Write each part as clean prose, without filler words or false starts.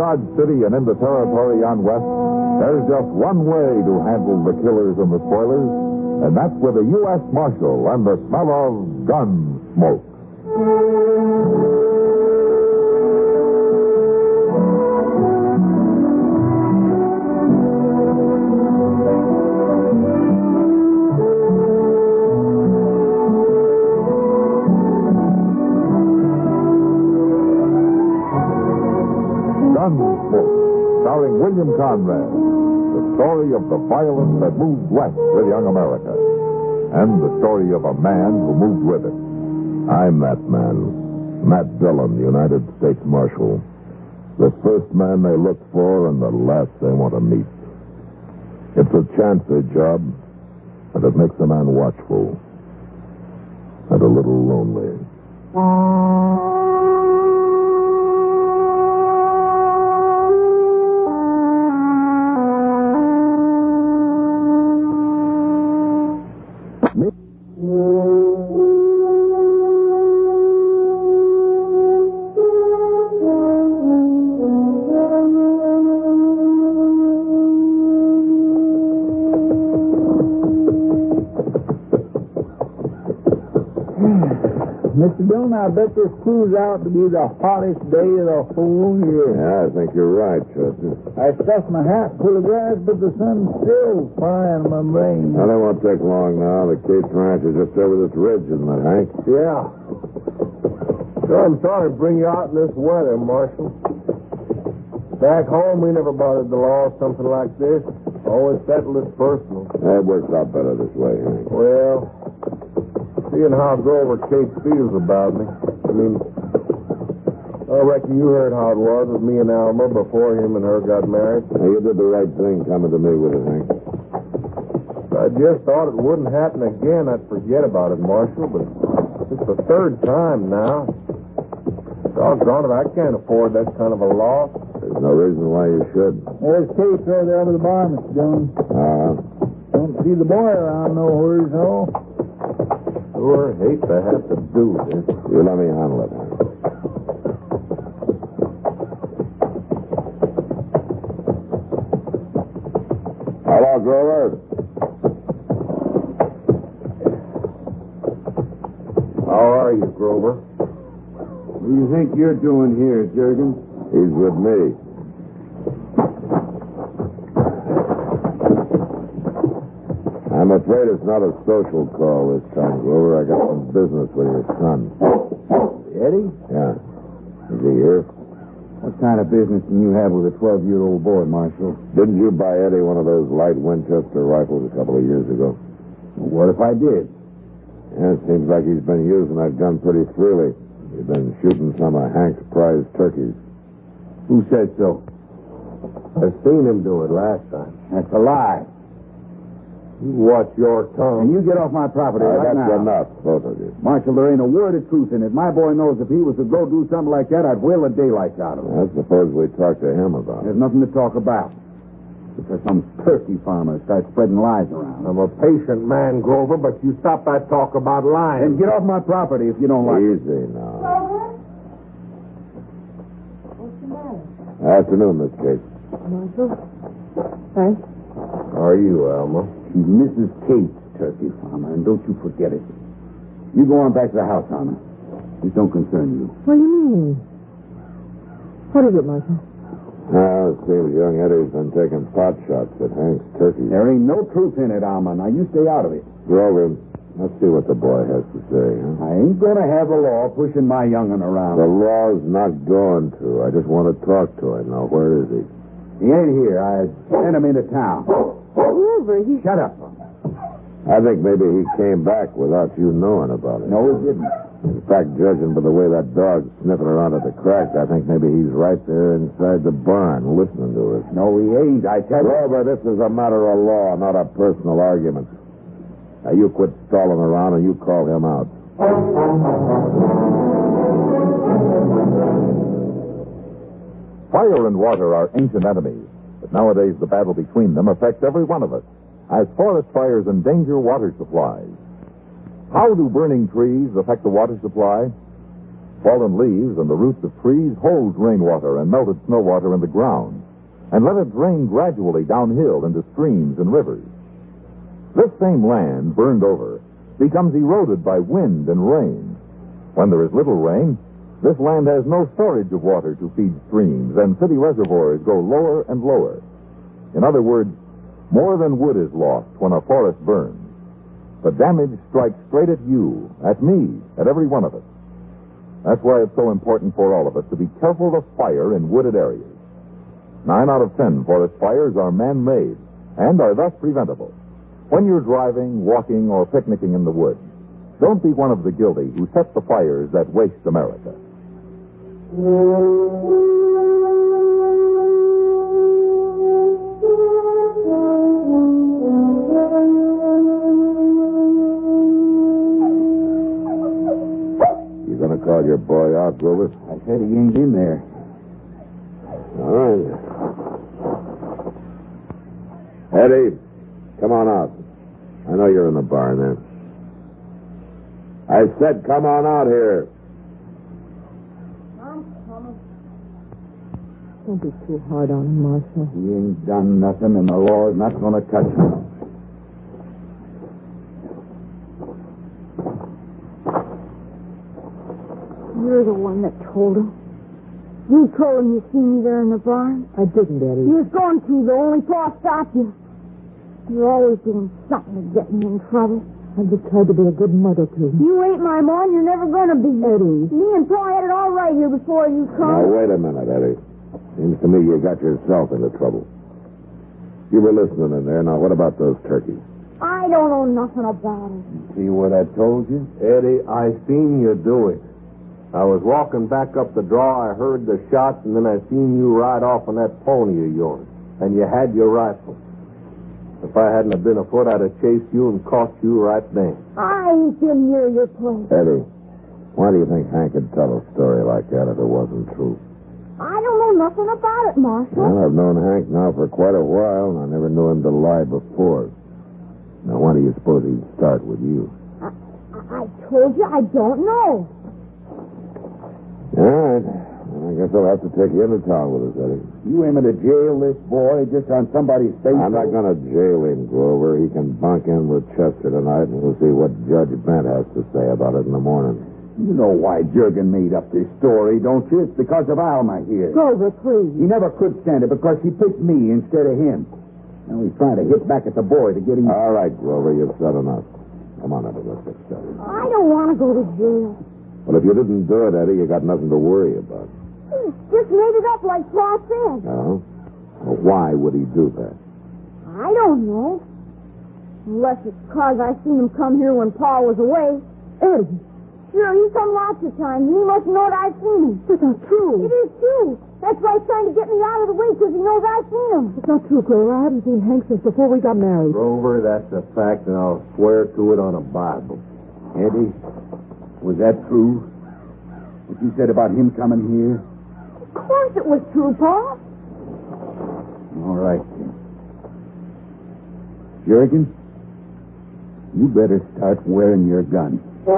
Dodge City and into territory on west, there's just one way to handle the killers and the spoilers, and that's with a U.S. Marshal and the smell of gun smoke. Gunsmoke, starring William Conrad, the story of the violence that moved west with young America, and the story of a man who moved with it. I'm that man, Matt Dillon, United States Marshal. The first man they look for and the last they want to meet. It's a chancy job, and it makes a man watchful and a little lonely. Mr. Dillon, I bet this proves out to be the hottest day of the whole year. Yeah, I think you're right, Chester. I stuffed my hat full of gas, but the sun's still frying my brain. Now, that won't take long now. The Cape Ranch is just over this ridge, isn't it, Hank? Yeah. So I'm sorry to bring you out in this weather, Marshal. Back home, we never bothered the law with something like this. Always settled it personal. It works out better this way, Hank. Well, seeing how Grover Cape feels about me. I mean, I reckon you heard how it was with me and Alma before him and her got married. Now, you did the right thing coming to me with it, Hank. I just thought it wouldn't happen again. I'd forget about it, Marshal, but it's the third time now. Doggone it, I can't afford that kind of a loss. There's no reason why you should. There's Kate right there over the bar, Mr. Dillon. Don't see the boy around nowhere, so. Sure hate to have to do this. You let me handle it, Hank. Hello, Grover. How are you, Grover? What do you think you're doing here, Jurgen? He's with me. I'm afraid it's not a social call this time, Grover. I got some business with your son. Eddie? Yeah. Is he here? What kind of business can you have with a 12-year-old boy, Marshal? Didn't you buy Eddie one of those light Winchester rifles a couple of years ago? What if I did? Yeah, it seems like he's been using that gun pretty freely. He's been shooting some of Hank's prize turkeys. Who said so? I seen him do it last time. That's a lie. You watch your tongue. And you get off my property right that's now. enough, both of you. Marshal, there ain't a word of truth in it. My boy knows if he was to go do something like that, I'd whale the daylights out of him. I suppose we talk to him about There's it. nothing to talk about. Because some turkey farmer starts spreading lies around. I'm a patient man, Grover, but you stop that talk about Then lying. get off my property if you don't like it. Easy now. Grover? What's the matter? Afternoon, Miss Kate. Marshal? Thanks. How are you, Alma? She's Mrs. Kate's turkey farmer, and don't you forget it. You go on back to the house, Anna. This don't concern you. What do you mean? What is it, Marshal? It seems young Eddie's been taking pot shots at Hank's turkey. There ain't no truth in it, Alma. Now, you stay out of it. Grover, let's see what the boy has to say, huh? I ain't going to have the law pushing my young'un around. The law's not going to. I just want to talk to him. Now, where is he? He ain't here. I sent him into town. Grover, he... Shut up. I think maybe he came back without you knowing about it. No, he didn't. In fact, judging by the way that dog's sniffing around at the crack, I think maybe he's right there inside the barn listening to us. No, he ain't. I tell you. Grover, this is a matter of law, not a personal argument. Now, you quit stalling around and you call him out. Fire and water are ancient enemies, but nowadays the battle between them affects every one of us, as forest fires endanger water supplies. How do burning trees affect the water supply? Fallen leaves and the roots of trees hold rainwater and melted snow water in the ground and let it drain gradually downhill into streams and rivers. This same land, burned over, becomes eroded by wind and rain. When there is little rain, this land has no storage of water to feed streams, and city reservoirs go lower and lower. In other words, more than wood is lost when a forest burns. The damage strikes straight at you, at me, at every one of us. That's why it's so important for all of us to be careful of fire in wooded areas. 9 out of 10 forest fires are man-made and are thus preventable. When you're driving, walking, or picnicking in the woods, don't be one of the guilty who set the fires that waste America. You gonna call your boy out, Grover? I said he ain't in there. All right. Eddie, come on out. I know you're in the barn there. I said come on out here. I'm coming. Don't be too hard on him, Marshal. He ain't done nothing, and the law's not going to touch him. You're the one that told him. You told him you seen me there in the barn. I didn't, Eddie. You was going to, though. Only Paul stopped you. You're always doing something to get me in trouble. I just tried to be a good mother to him. You ain't my mom. You're never going to be. Eddie. Me and Paul had it all right here before you Now, come. wait a minute, Eddie. Seems to me you got yourself into trouble. You were listening in there. Now, what about those turkeys? I don't know nothing about it. See what I told you? Eddie, I seen you do it. I was walking back up the draw, I heard the shots, and then I seen you ride off on that pony of yours. And you had your rifle. If I hadn't have been afoot, I'd have chased you and caught you right then. I ain't been near your place. Eddie, why do you think Hank would tell a story like that if it wasn't true? I don't know nothing about it, Marshal. Well, I've known Hank now for quite a while, and I never knew him to lie before. Now, why do you suppose he'd start with you? I told you I don't know. All right. Well, I guess I'll have to take you into town with us, Eddie. You aiming to jail this boy just on somebody's face? I'm not going to jail him, Grover. He can bunk in with Chester tonight, and we'll see what Judge Bent has to say about it in the morning. You know why Jurgen made up this story, don't you? It's because of Alma here. Grover, please. He never could stand it because she picked me instead of him. Now he's trying to hit back at the boy to get him... All right, Grover, you've said enough. Come on, Eddie, let's get started. I don't want to go to jail. Well, if you didn't do it, Eddie, you got nothing to worry about. Just made it up like Paul said. No? Well, why would he do that? I don't know. Unless it's because I seen him come here when Paul was away. Eddie. Sure, he's come lots of times, and he must know that I've seen him. That's not true. It is true. That's why he's trying to get me out of the way, because he knows I've seen him. It's not true, Grover. I haven't seen Hank since before we got married. Grover, that's a fact, and I'll swear to it on a Bible. Eddie, was that true? What you said about him coming here? Of course it was true, Paul. All right, then. Jurgen, you better start wearing your gun.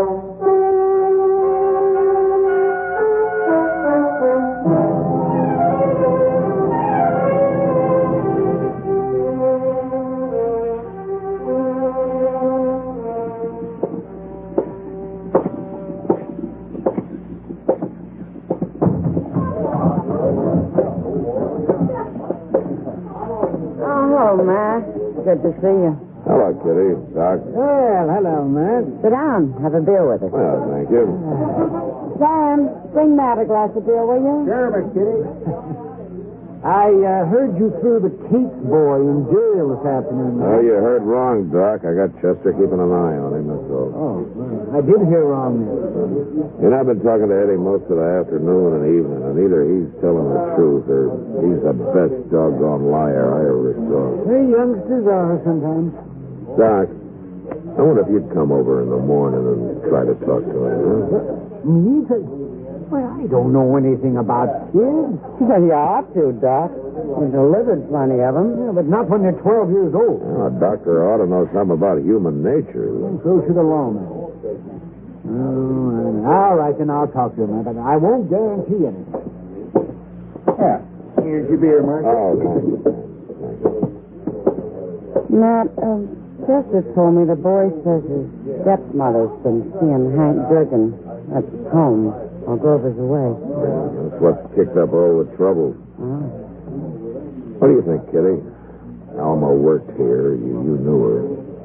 Good to see you. Hello, Kitty. Doc. Well, hello, Matt. Sit down. Have a beer with us. Well, thank you. Sam, bring Matt a glass of beer, will you? Sure, Miss Kitty. I heard you threw the Keats boy in jail this afternoon. Oh, you heard wrong, Doc. I got Chester keeping an eye on him, that's all. Oh, I did hear wrong then. You know, I've been talking to Eddie most of the afternoon and evening, and either he's telling the truth or he's the best doggone liar I ever saw. Hey, youngsters are sometimes. Doc, I wonder if you'd come over in the morning and try to talk to him, huh? Me? Well, I don't know anything about kids. Well, you ought to, Doc. You delivered plenty of them. Yeah, but not when they're 12 years old. Well, a doctor ought to know something about human nature. So should a lawman. Oh, all right, then I'll talk to him, but I won't guarantee anything. Yeah. Here's your beer, Mark. Oh, thank you. Matt, Chester told me the boy says his stepmother's been seeing Hank Durgan at home while Grover's away. Yeah, that's what kicked up all the trouble. Oh. What do you think, Kitty? Alma worked here. You knew her.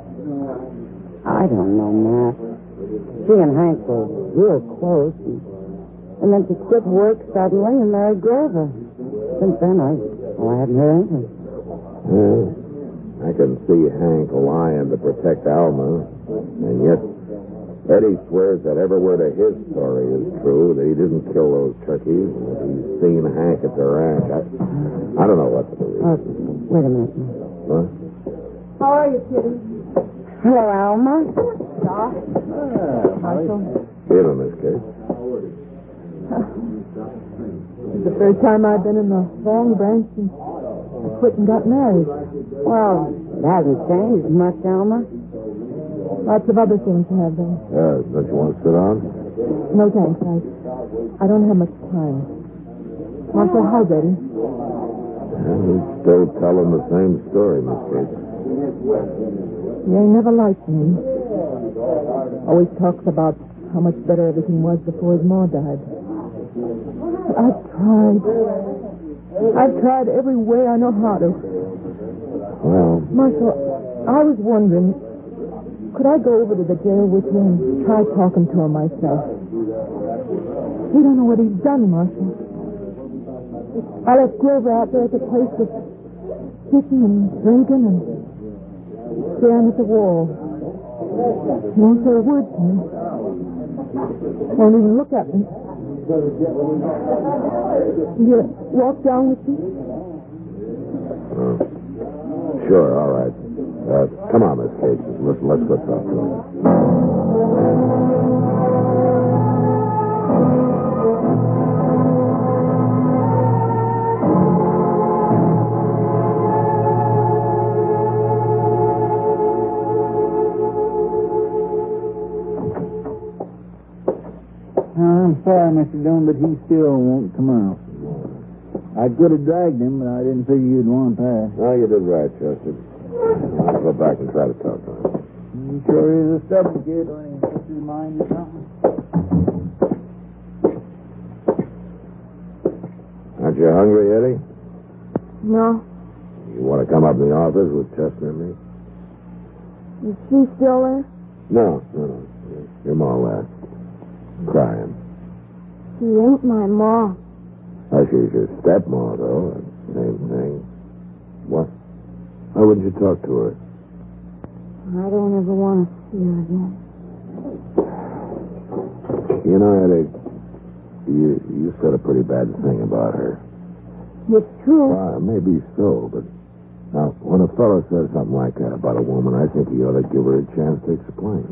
I don't know, Matt. She and Hank were real close, and then she quit work suddenly and married Grover. Since then, I hadn't heard anything. I can see Hank lying to protect Alma, and yet Eddie swears that every word of his story is true, that he didn't kill those turkeys, and that he's seen Hank at the ranch. I don't know what to believe. Wait a minute. What? How are you, Kitty? Hello, Alma. Doc. Marshal. Here, Miss Kate. It's the first time I've been in the Long Branch since I quit and got married. Well, it hasn't changed much, Alma. Lots of other things have been. Don't you want to sit down? No, thanks. I don't have much time. Marshal, how's Eddie? He's still telling the same story, Miss Kate. He ain't never liked me. Always talks about how much better everything was before his ma died. I've tried every way I know how to. Well, Marshal, I was wondering, could I go over to the jail with you and try talking to him myself? He don't know what he's done, Marshal. I left Grover out there at the place with kissing and drinking and staring at the wall. He won't say a word to me. Won't even look at me. You walk down with me? Sure, all right. Come on, Miss Kate. Let's go talk to him. I'm sorry, Mr. Dillon, but he still won't come out. I could have dragged him, but I didn't figure you'd want that. No, you did right, Chester. I'll go back and try to talk to him. He sure is a stubborn kid when he puts his mind to something. Aren't you hungry, Eddie? No. You want to come up in the office with Chester and me? Is she still there? No. Your ma left. Crying. She ain't my ma. Oh, she's your stepma, though. Same thing. What? Why wouldn't you talk to her? I don't ever want to see her again. You know, Eddie, you said a pretty bad thing about her. It's true. Well, maybe so, but now, when a fellow says something like that about a woman, I think he ought to give her a chance to explain.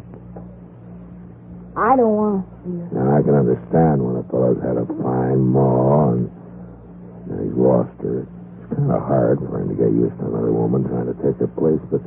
I don't want to see her. Now, I can understand when a fellow's had a fine ma and he's lost her. It's kind of hard for him to get used to another woman trying to take her place, but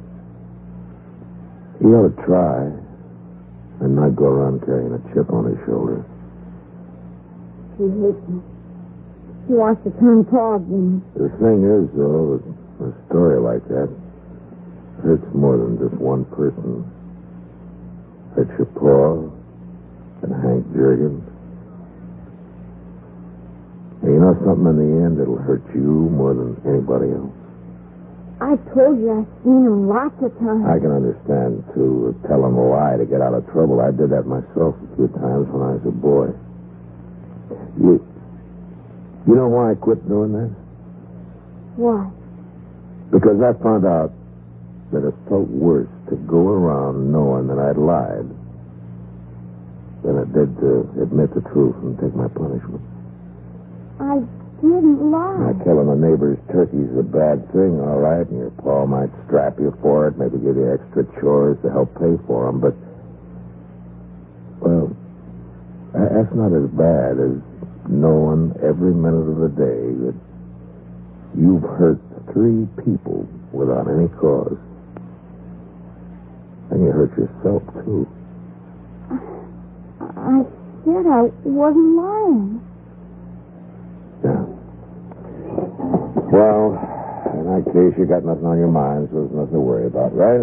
he ought to try and not go around carrying a chip on his shoulder. She hates me. She wants to turn Paul against me. The thing is, though, a story like that hurts more than just one person. Hurts your pa and Hank Jurgens. And you know something, in the end, it'll hurt you more than anybody else. I told you I've seen him lots of times. I can understand, too, telling a lie to get out of trouble. I did that myself a few times when I was a boy. You know why I quit doing that? Why? Because I found out that it felt worse to go around knowing that I'd lied than it did to admit the truth and take my punishment. I didn't lie. Now, killing a neighbor's turkey is a bad thing, all right, and your pa might strap you for it, maybe give you extra chores to help pay for them, but, well, that's not as bad as knowing every minute of the day that you've hurt 3 people without any cause. And you hurt yourself, too. I said I wasn't lying. Yeah. Well, in that case, you got nothing on your mind, so there's nothing to worry about, right?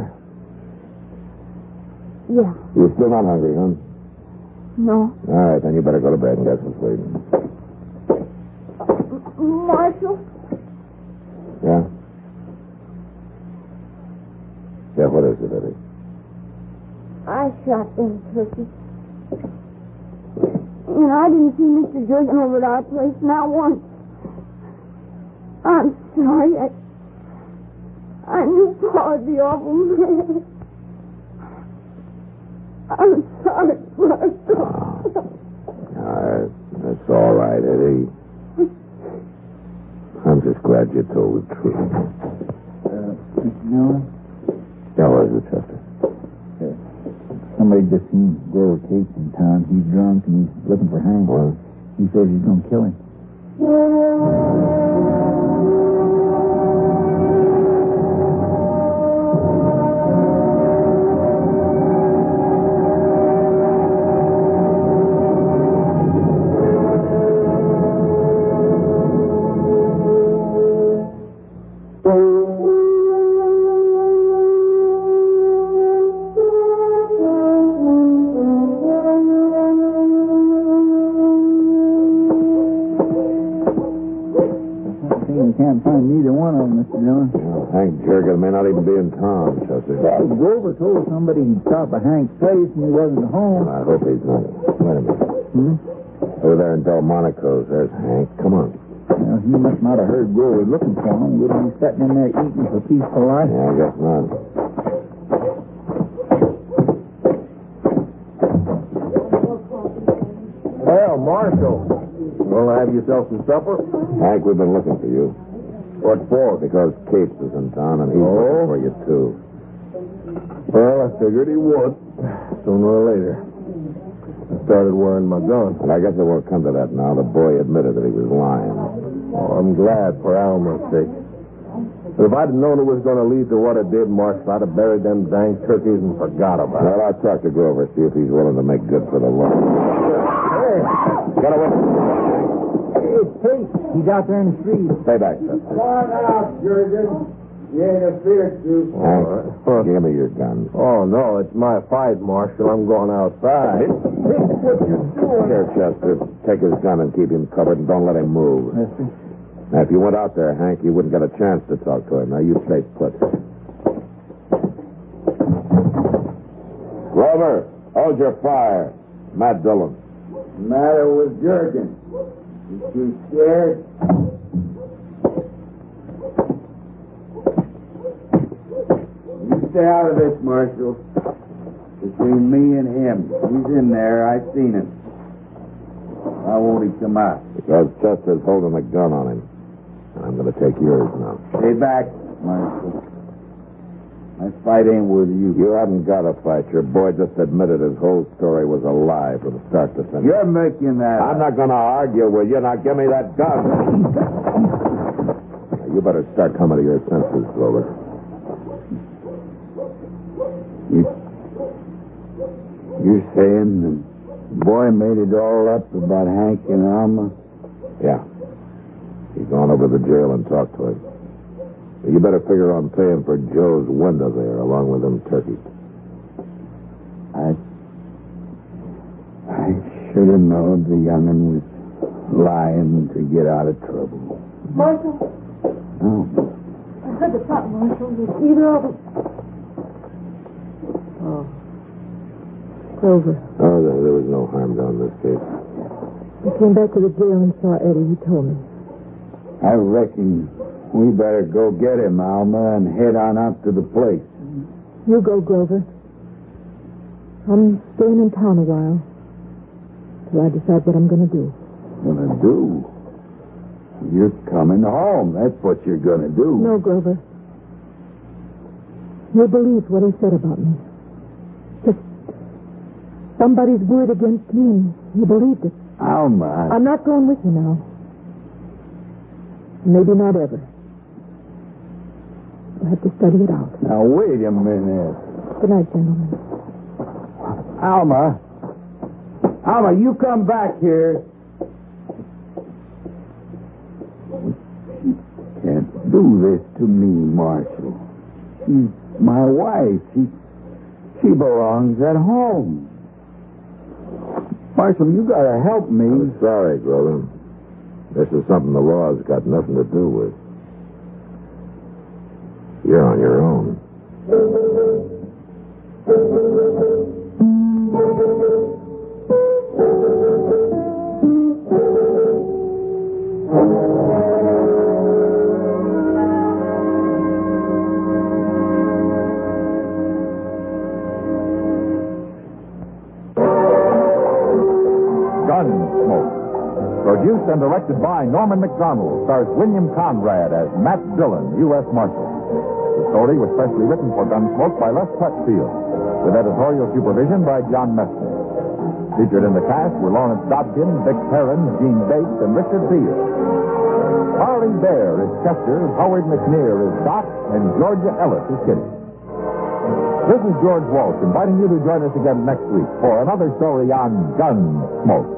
Yeah. You're still not hungry, huh? No. All right, then you better go to bed and get some sleep. Marshal? Yeah? Yeah, what is it, Eddie? I shot them turkeys. And I didn't see Mr. Jurgen over at our place, not once. I'm sorry. I knew Pa would be awful mad. I'm sorry, Marshal. That's all right, Eddie. I'm just glad you told the truth. Mr. Dillon? Yeah, what is it, Chester? Somebody just seen Grover Cates in town. He's drunk and he's looking for Hank. What? He says he's going to kill him. We can't find neither one of them, Mr. Dillon. Well, Hank Jurgen may not even be in town, Chester. Well, Grover told somebody he'd stopped at Hank's place and he wasn't home. I hope he's not. Wait a minute. Over there in Delmonico's, there's Hank. Come on. Well, he must not have heard Grover looking for him. Would he be sitting in there eating for peaceful life? Yeah, I guess not. Well, Marshal, you want to have yourself some supper? Hank, we've been looking for you. What for? Because Capes is in town and he's looking for you, too. Well, I figured he would, sooner or later. I started wearing my gun. And I guess it won't come to that now. The boy admitted that he was lying. Oh, I'm glad for Alma's sake. But if I'd known it was going to lead to what it did, Marshal, I'd have buried them dang turkeys and forgot about it. Well, I'll talk to Grover, see if he's willing to make good for the law. Hey! Get away. It's Kate. He's out there in the street. Stay back, Chester. Come on out, Jurgen. You ain't afraid to. Hank, give me your gun. Oh, no, it's my fight, Marshal. I'm going outside. What you doing? Here, Chester. Take his gun and keep him covered and don't let him move. Mister. Now, if you went out there, Hank, you wouldn't get a chance to talk to him. Now, you stay put. Grover, hold your fire. Matt Dillon. Matter with Jurgen? You too scared? You stay out of this, Marshal. Between me and him. He's in there. I seen him. Why won't he come out? Because Chester's holding a gun on him. I'm going to take yours now. Stay back, Marshal. My fight ain't with you. You haven't got a fight. Your boy just admitted his whole story was a lie from start to finish. You're making that I'm not going to argue with you. Now, give me that gun. Now, you better start coming to your senses, Grover. You're saying the boy made it all up about Hank and Alma? Yeah. He's gone over to the jail and talked to him. You better figure on paying for Joe's window there, along with them turkeys. I should have known the young'un was lying to get out of trouble. Marshal, Oh. I heard the shot, Marshal. Either of them. Oh. Grover. Oh, there was no harm done in this case. I came back to the jail and saw Eddie. He told me. I reckon we better go get him, Alma, and head on up to the place. You go, Grover. I'm staying in town a while till I decide what I'm going to do. Gonna do? You're coming home. That's what you're gonna do. No, Grover. You believed what he said about me. Just somebody's word against me, and you believed it. Alma. I'm not going with you now. Maybe not ever. I'll have to study it out. Now, wait a minute. Good night, gentlemen. Alma. Alma, you come back here. She can't do this to me, Marshal. She's my wife. She belongs at home. Marshal, you gotta help me. I'm sorry, Grover. This is something the law's got nothing to do with. You're on your own. Gunsmoke. Produced and directed by Norman McDonald, stars William Conrad as Matt Dillon, U.S. Marshal. The story was specially written for Gunsmoke by Les Crutchfield, with editorial supervision by John Messner. Featured in the cast were Lawrence Dobkin, Vic Perrin, Gene Bates, and Richard Beale. Harley Bear is Chester, Howard McNear is Doc, and Georgia Ellis is Kitty. This is George Walsh inviting you to join us again next week for another story on Gunsmoke.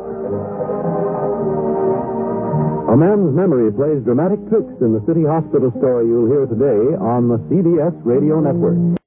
A man's memory plays dramatic tricks in the City Hospital story you'll hear today on the CBS Radio Network.